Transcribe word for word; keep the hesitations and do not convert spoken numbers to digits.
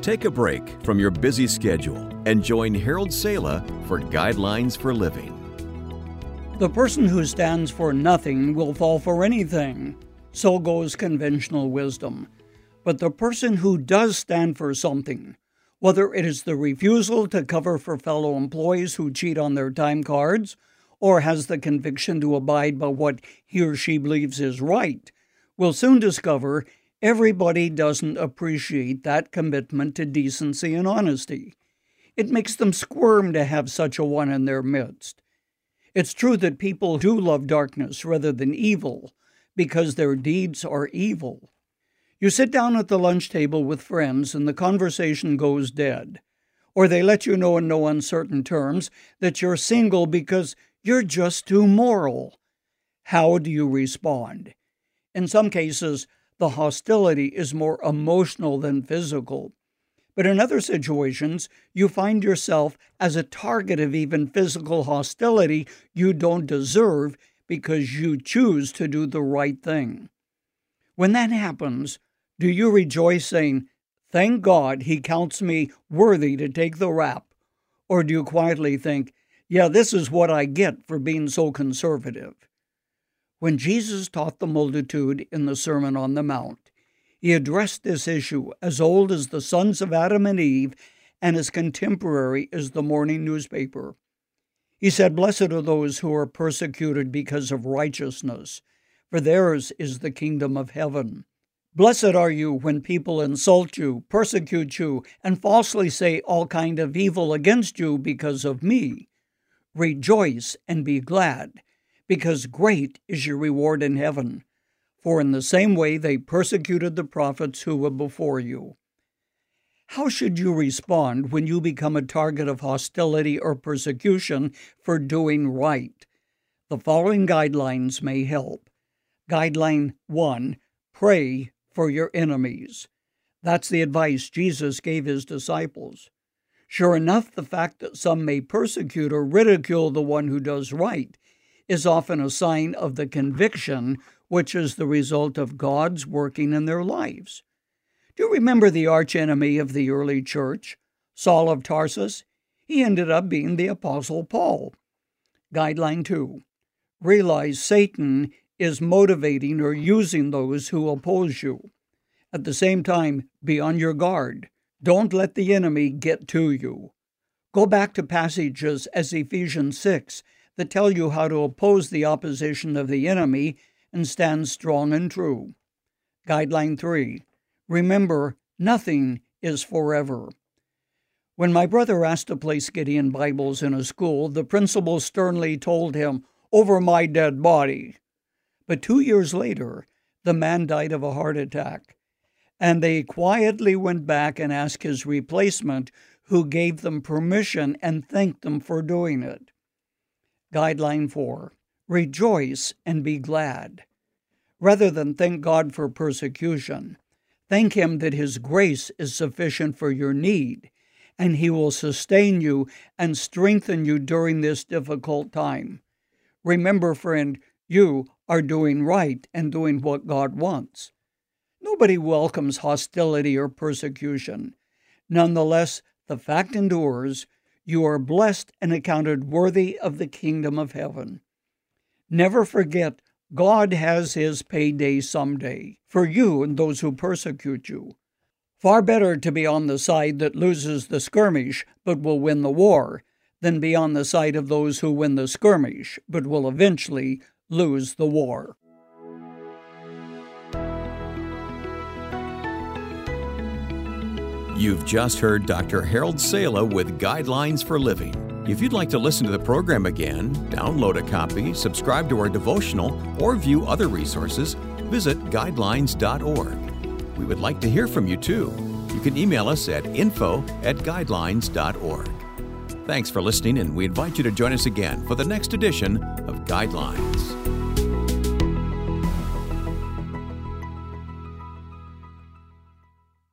Take a break from your busy schedule and join Harold Sala for Guidelines for Living. The person who stands for nothing will fall for anything. So goes conventional wisdom. But the person who does stand for something, whether it is the refusal to cover for fellow employees who cheat on their time cards, or has the conviction to abide by what he or she believes is right, will soon discover everybody doesn't appreciate that commitment to decency and honesty. It makes them squirm to have such a one in their midst. It's true that people do love darkness rather than evil because their deeds are evil. You sit down at the lunch table with friends and the conversation goes dead. Or they let you know in no uncertain terms that you're single because you're just too moral. How do you respond? In some cases, the hostility is more emotional than physical. But in other situations, you find yourself as a target of even physical hostility you don't deserve because you choose to do the right thing. When that happens, do you rejoice saying, "Thank God he counts me worthy to take the rap"? Or do you quietly think, "Yeah, this is what I get for being so conservative"? When Jesus taught the multitude in the Sermon on the Mount, he addressed this issue as old as the sons of Adam and Eve and as contemporary as the morning newspaper. He said, "Blessed are those who are persecuted because of righteousness, for theirs is the kingdom of heaven. Blessed are you when people insult you, persecute you, and falsely say all kind of evil against you because of me. Rejoice and be glad, because great is your reward in heaven. For in the same way they persecuted the prophets who were before you." How should you respond when you become a target of hostility or persecution for doing right? The following guidelines may help. Guideline one, pray for your enemies. That's the advice Jesus gave his disciples. Sure enough, the fact that some may persecute or ridicule the one who does right is often a sign of the conviction which is the result of God's working in their lives. Do you remember the archenemy of the early church, Saul of Tarsus? He ended up being the Apostle Paul. Guideline two, realize Satan is motivating or using those who oppose you. At the same time, be on your guard. Don't let the enemy get to you. Go back to passages as Ephesians six that tell you how to oppose the opposition of the enemy and stand strong and true. Guideline three, remember, nothing is forever. When my brother asked to place Gideon Bibles in a school, the principal sternly told him, "Over my dead body." But two years later, the man died of a heart attack, and they quietly went back and asked his replacement, who gave them permission and thanked them for doing it. Guideline four, rejoice and be glad. Rather than thank God for persecution, thank him that his grace is sufficient for your need, and he will sustain you and strengthen you during this difficult time. Remember, friend, you are doing right and doing what God wants. Nobody welcomes hostility or persecution. Nonetheless, the fact endures. You are blessed and accounted worthy of the kingdom of heaven. Never forget, God has his payday someday for you and those who persecute you. Far better to be on the side that loses the skirmish but will win the war than be on the side of those who win the skirmish but will eventually lose the war. You've just heard Doctor Harold Sala with Guidelines for Living. If you'd like to listen to the program again, download a copy, subscribe to our devotional, or view other resources, visit guidelines dot org. We would like to hear from you too. You can email us at info at guidelines dot org. Thanks for listening, and we invite you to join us again for the next edition of Guidelines.